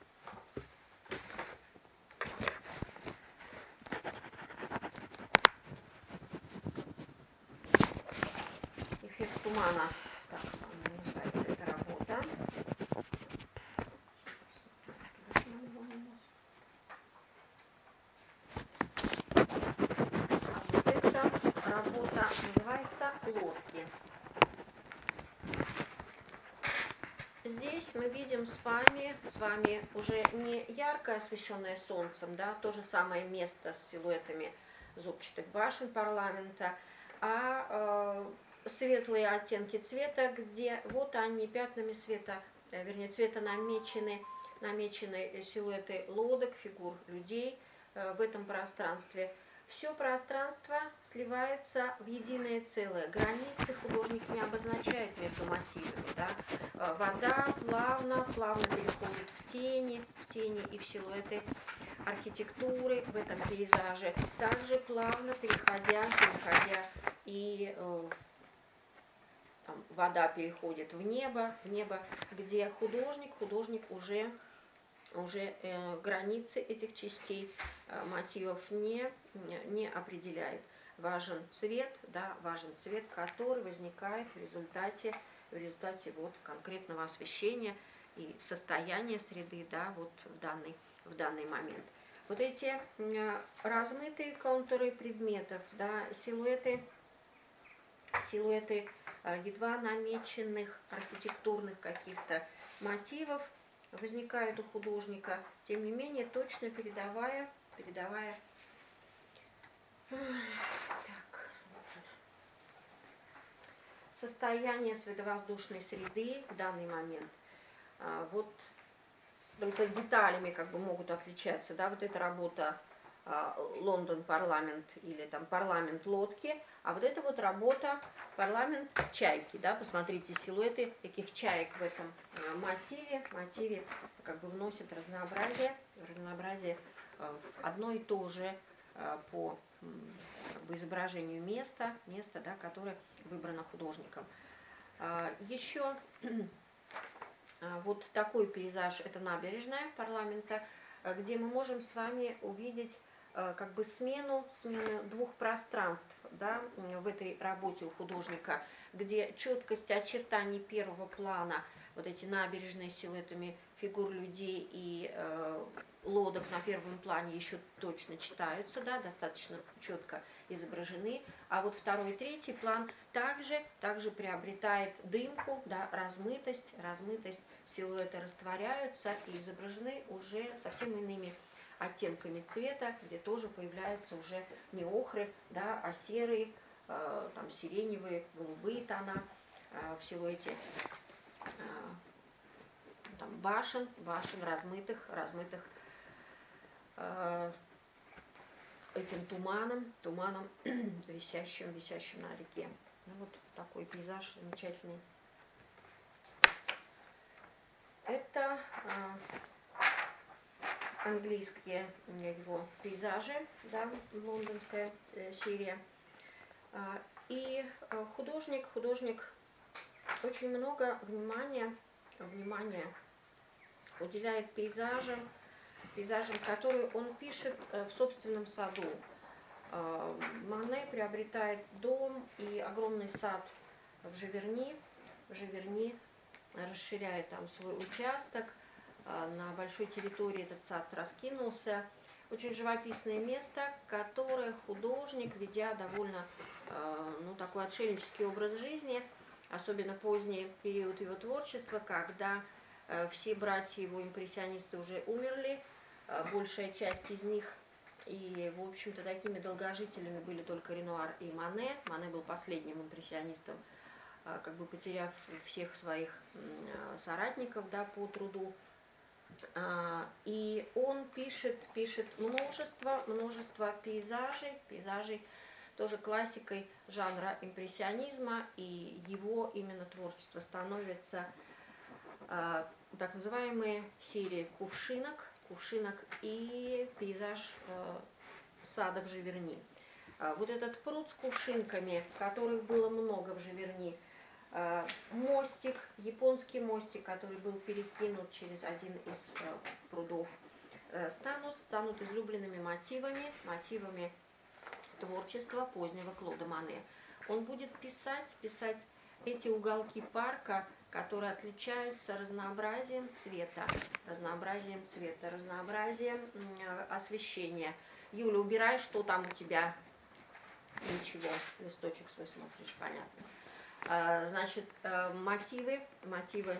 Эффект тумана. Так, называется эта работа. А вот эта работа называется «Лодки». Здесь мы видим с вами, с вами уже не ярко освещенное солнцем, да, то же самое место с силуэтами зубчатых башен парламента, а э, светлые оттенки цвета, где вот они пятнами света, э, вернее цвета намечены, намечены силуэты лодок, фигур людей э, в этом пространстве. Все пространство сливается в единое целое. Границы художник не обозначает между мотивами. Да? Вода плавно, плавно переходит в тени, в тени и в силуэты архитектуры в этом пейзаже. Также плавно переходя, переходя и э, там, вода переходит в небо, в небо, где художник, художник уже уже э, границы этих частей э, мотивов не, не определяет. Важен цвет, да, важен цвет, который возникает в результате, в результате вот конкретного освещения и состояния среды, да, вот в данный, в данный момент. Вот эти э, размытые контуры предметов, да, силуэты, силуэты э, едва намеченных архитектурных каких-то мотивов, возникает у художника, тем не менее точно передавая, передавая так, состояние световоздушной среды в данный момент. Вот только деталями как бы могут отличаться, да, вот эта работа Лондон парламент или там парламент лодки, а вот это вот работа парламент чайки, да, посмотрите силуэты таких чаек в этом э, мотиве, мотиве как бы вносит разнообразие, разнообразие э, в одно и то же э, по как бы, изображению места, места, да, которое выбрано художником. А, еще а, вот такой пейзаж, это набережная парламента, где мы можем с вами увидеть как бы смену, смену двух пространств, да, в этой работе у художника, где четкость очертаний первого плана, вот эти набережные с силуэтами фигур людей и э, лодок на первом плане еще точно читаются, да, достаточно четко изображены, а вот второй и третий план также, также приобретает дымку, да, размытость, размытость, силуэты растворяются и изображены уже совсем иными оттенками цвета, где тоже появляются уже не охры, да, а серые, э, там, сиреневые, голубые тона э, в силуэте, э, там башен, башен размытых, размытых э, этим туманом, туманом висящим, висящим на реке. Ну, вот такой пейзаж замечательный. Это э, английские его пейзажи, да, лондонская э, серия. Э, и э, художник, художник очень много внимания, внимания уделяет пейзажам, пейзажам, которые он пишет э, в собственном саду. Э, Мане приобретает дом и огромный сад в Живерни, в Живерни, расширяет там свой участок. На большой территории этот сад раскинулся. Очень живописное место, которое художник, ведя довольно ну, такой отшельнический образ жизни, особенно поздний период его творчества, когда все братья его импрессионисты уже умерли, большая часть из них, и, в общем-то, такими долгожителями были только Ренуар и Мане. Мане был последним импрессионистом, как бы потеряв всех своих соратников, да, по труду. И он пишет, пишет множество, множество пейзажей, пейзажей, тоже классикой жанра импрессионизма, и его именно творчество становится так называемые серии кувшинок, кувшинок и пейзаж сада в Живерни. Вот этот пруд с кувшинками, которых было много в Живерни, мостик, японский мостик, который был перекинут через один из прудов, станут, станут излюбленными мотивами, мотивами творчества позднего Клода Мане. Он будет писать, писать эти уголки парка, которые отличаются разнообразием цвета, разнообразием цвета, разнообразием освещения. Юля, убирай, что там у тебя? Ничего, листочек свой смотришь, понятно. Значит, мотивы, мотивы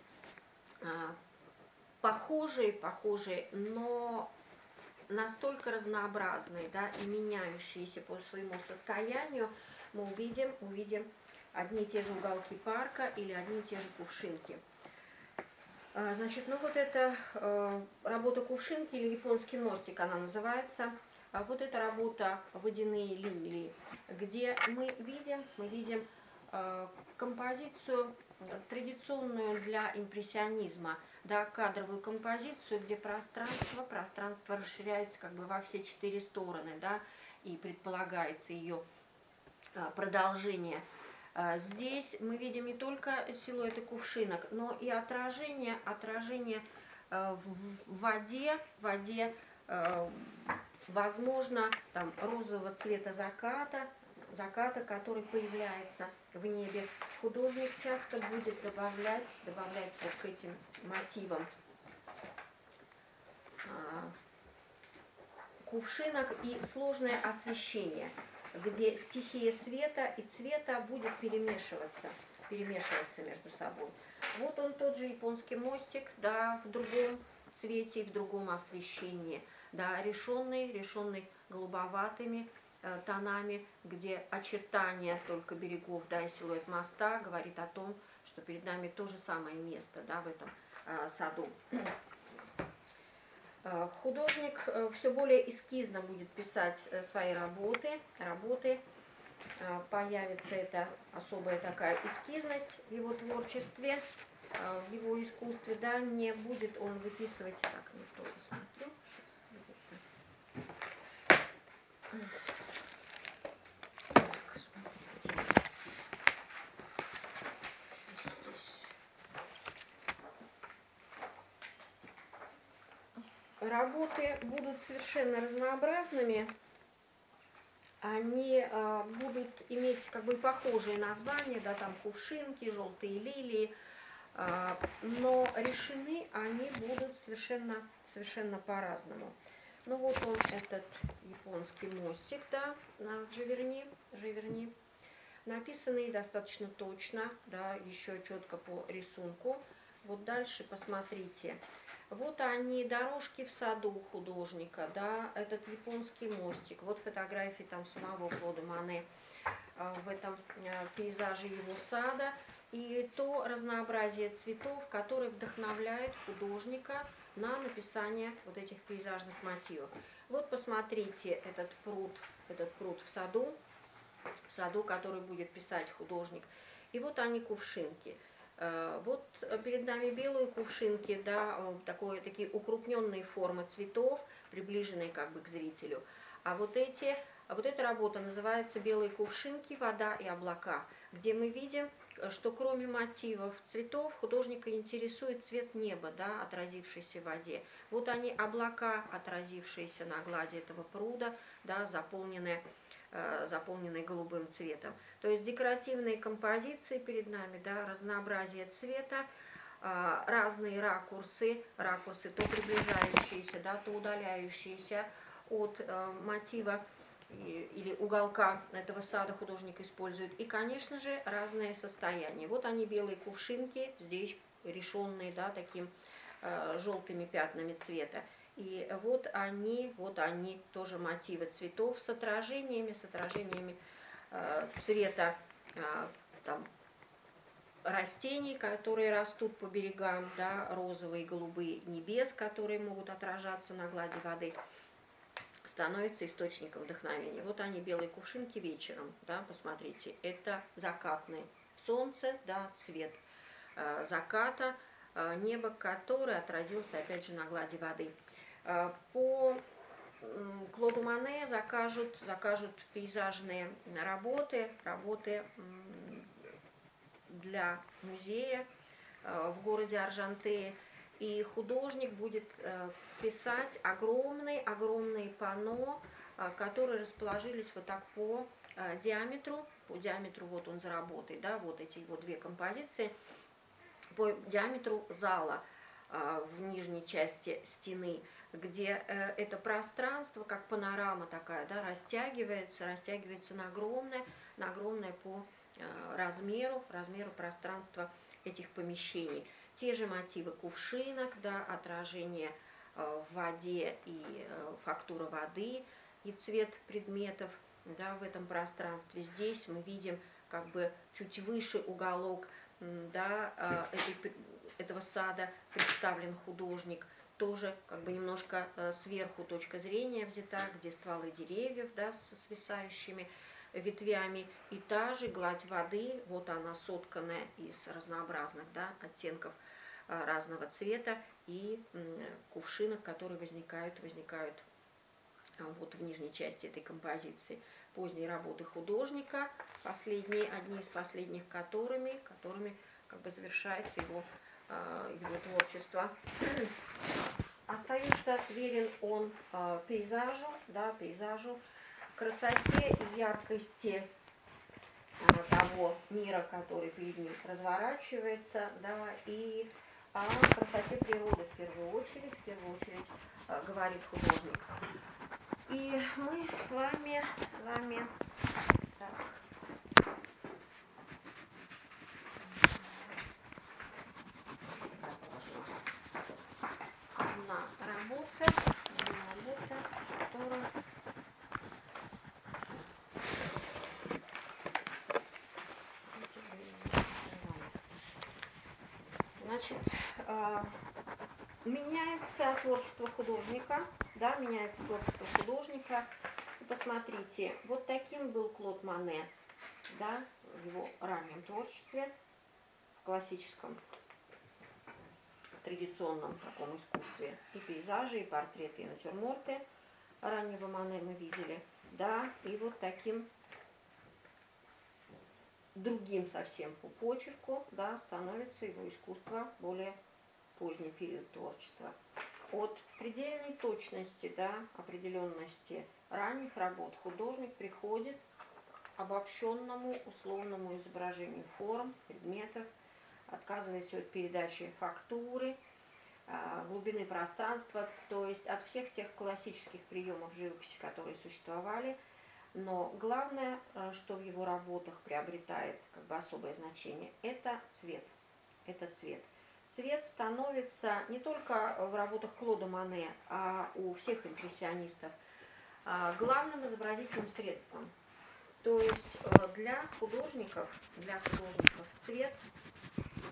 похожие, похожие, но настолько разнообразные, да, и меняющиеся по своему состоянию, мы увидим, увидим одни и те же уголки парка или одни и те же кувшинки. Значит, ну вот это работа кувшинки или японский мостик, она называется. А вот эта работа водяные лилии, где мы видим, мы видим композицию традиционную для импрессионизма, да, кадровую композицию, где пространство, пространство расширяется как бы во все четыре стороны, да, и предполагается ее продолжение. Здесь мы видим не только силуэты кувшинок, но и отражение, отражение в воде, в воде, возможно, там розового цвета заката, заката, который появляется в небе. Художник часто будет добавлять, добавлять вот к этим мотивам кувшинок и сложное освещение, где стихия света и цвета будет перемешиваться, перемешиваться между собой. Вот он, тот же японский мостик, да, в другом цвете и в другом освещении, да, решенный, решенный голубоватыми э, тонами, где очертания только берегов, да, и силуэт моста говорит о том, что перед нами то же самое место, да, в этом э, саду. Художник все более эскизно будет писать свои работы, работы. Появится эта особая такая эскизность в его творчестве, в его искусстве, да, не будет он выписывать, так, не то посмотрю, работы будут совершенно разнообразными, они э, будут иметь как бы похожие названия, да, там кувшинки, желтые лилии, э, но решены они будут совершенно, совершенно по-разному. Ну вот он, этот японский мостик, да, на Живерни, Живерни, написанный достаточно точно, да, еще четко по рисунку. Вот дальше посмотрите. Вот они, дорожки в саду художника, да, этот японский мостик. Вот фотографии там самого Клода Мане в этом пейзаже его сада. и то разнообразие цветов, которые вдохновляют художника на написание вот этих пейзажных мотивов. Вот посмотрите этот пруд, этот пруд в саду, в саду, который будет писать художник. И вот они, кувшинки. Вот перед нами белые кувшинки, да, такое, такие укрупненные формы цветов, приближенные как бы к зрителю. А вот эти, а вот эта работа называется «Белые кувшинки, вода и облака», где мы видим, что кроме мотивов цветов художника интересует цвет неба, да, отразившийся в воде. Вот они, облака, отразившиеся на глади этого пруда, да, заполненные, э, заполненные голубым цветом. То есть декоративные композиции перед нами, да, разнообразие цвета, э, разные ракурсы, ракурсы то приближающиеся, да, то удаляющиеся от э, мотива или уголка этого сада художник использует. И, конечно же, разные состояния. Вот они, белые кувшинки, здесь решенные, да, таким э, желтыми пятнами цвета. И вот они, вот они, тоже мотивы цветов с отражениями, с отражениями э, цвета э, там, растений, которые растут по берегам, да, розовые, голубые, небес, которые могут отражаться на глади воды, становится источником вдохновения. Вот они, белые кувшинки, вечером, да, посмотрите, это закатное солнце, да, цвет э, заката, э, небо, который отразился, опять же, на глади воды. Э, по э, Клоду Моне закажут, закажут пейзажные работы, работы э, для музея э, в городе Аржантее. И художник будет э, писать огромные-огромные панно, э, которые расположились вот так по э, диаметру, по диаметру, вот он за работой, да, вот эти вот две композиции, по диаметру зала э, в нижней части стены, где э, это пространство, как панорама такая, да, растягивается, растягивается на огромное, на огромное по э, размеру, размеру пространства этих помещений. Те же мотивы кувшинок, да, отражение э, в воде и э, фактура воды и цвет предметов, да, в этом пространстве. Здесь мы видим как бы чуть выше уголок, да, э, этой, этого сада представлен художник. Тоже как бы немножко э, сверху точка зрения взята, где стволы деревьев, да, со свисающими ветвями, и та же гладь воды, вот она сотканная из разнообразных, да, оттенков а, разного цвета и м, кувшинок, которые возникают, возникают а, вот в нижней части этой композиции. Поздние работы художника, последние, одни из последних которыми, которыми как бы завершается его, а, его творчество. Остается верен он а, пейзажу, да, пейзажу, красоте и яркости а, того мира, который перед ним разворачивается, да, и о красоте природы в первую очередь, в первую очередь а, говорит художник. И мы с вами, с вами, так, одна работа, одна работа, которая Значит, э, меняется творчество художника, да, меняется творчество художника. И посмотрите, вот таким был Клод Моне, да, в его раннем творчестве, в классическом, традиционном таком искусстве. И пейзажи, и портреты, и натюрморты раннего Моне мы видели, да, и вот таким другим совсем по почерку, да, становится его искусство более поздний период творчества. От предельной точности, да, определенности ранних работ художник приходит к обобщенному условному изображению форм, предметов, отказываясь от передачи фактуры, глубины пространства, то есть от всех тех классических приемов живописи, которые существовали. Но главное, что в его работах приобретает как бы особое значение, это цвет. Это цвет. Цвет становится не только в работах Клода Моне, а у всех импрессионистов главным изобразительным средством. То есть для художников, для художников цвет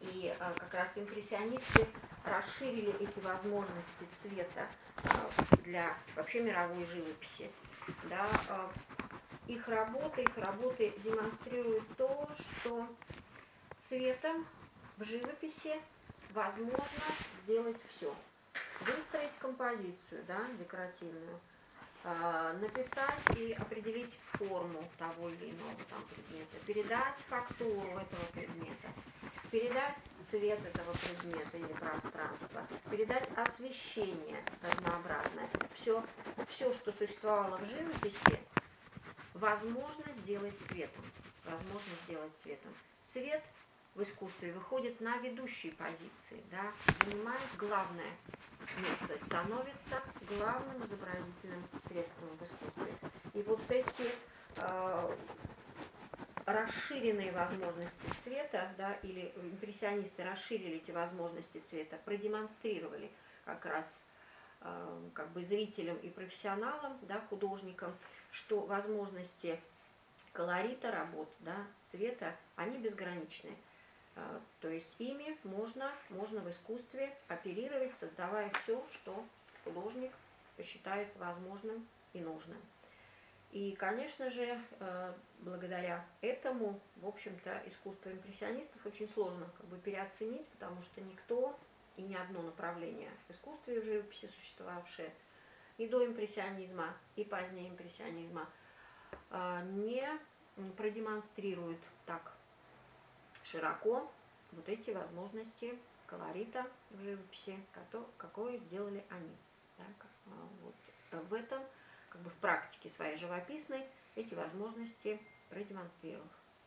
И а, как раз импрессионисты расширили эти возможности цвета а, для вообще мировой живописи. Да, а, их работы, их работы демонстрируют то, что цветом в живописи возможно сделать все. Выстроить композицию, да, декоративную, э, написать и определить форму того или иного там предмета, передать фактуру этого предмета, передать цвет этого предмета или пространства, передать освещение разнообразное. Все, все, что существовало в живописи, возможно сделать цветом. Возможно сделать цветом. Цвет в искусстве выходит на ведущие позиции, да, занимает главное место, становится главным изобразительным средством в искусстве. И вот эти э, расширенные возможности цвета, да, или импрессионисты расширили эти возможности цвета, продемонстрировали как раз э, как бы зрителям и профессионалам, да, художникам, что возможности колорита работ, да, цвета, они безграничны. То есть ими можно, можно в искусстве оперировать, создавая все, что художник посчитает возможным и нужным. И, конечно же, благодаря этому, в общем-то, искусство импрессионистов очень сложно как бы переоценить, потому что никто и ни одно направление в искусстве и в живописи, существовавшее и до импрессионизма, и позднее импрессионизма, не продемонстрирует так широко вот эти возможности колорита в живописи, какое сделали они. Да, вот в этом, как бы в практике своей живописной, эти возможности продемонстрировав.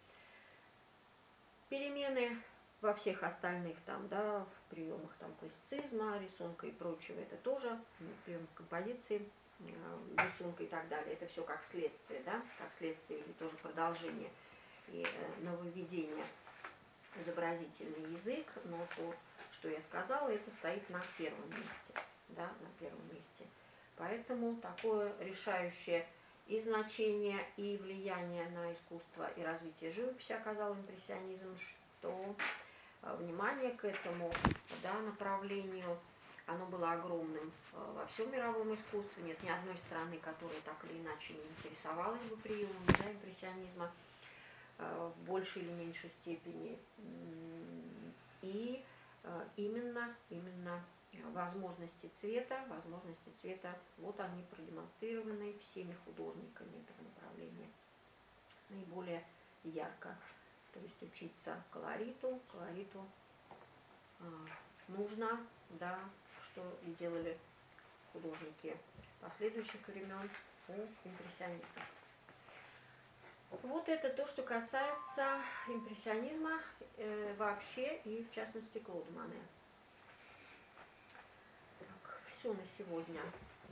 Перемены во всех остальных там, да, в приемах там классицизма, рисунка и прочего, это тоже прием композиции, рисунка и так далее, это все как следствие, да, как следствие или тоже продолжение и нововведение. Изобразительный язык, но то, что я сказала, это стоит на первом месте, да, на первом месте. Поэтому такое решающее и значение, и влияние на искусство и развитие живописи оказал импрессионизм, что внимание к этому, да, направлению, оно было огромным во всем мировом искусстве. Нет ни одной страны, которая так или иначе не интересовалась бы приемами, да, импрессионизма в большей или меньшей степени. И именно, именно возможности цвета, возможности цвета, вот они продемонстрированы всеми художниками этого направления наиболее ярко. То есть учиться колориту, колориту нужно, да, что и делали художники последующих времен у импрессионистов. Вот это то, что касается импрессионизма э, вообще и в частности Клода Моне. Так, все на сегодня.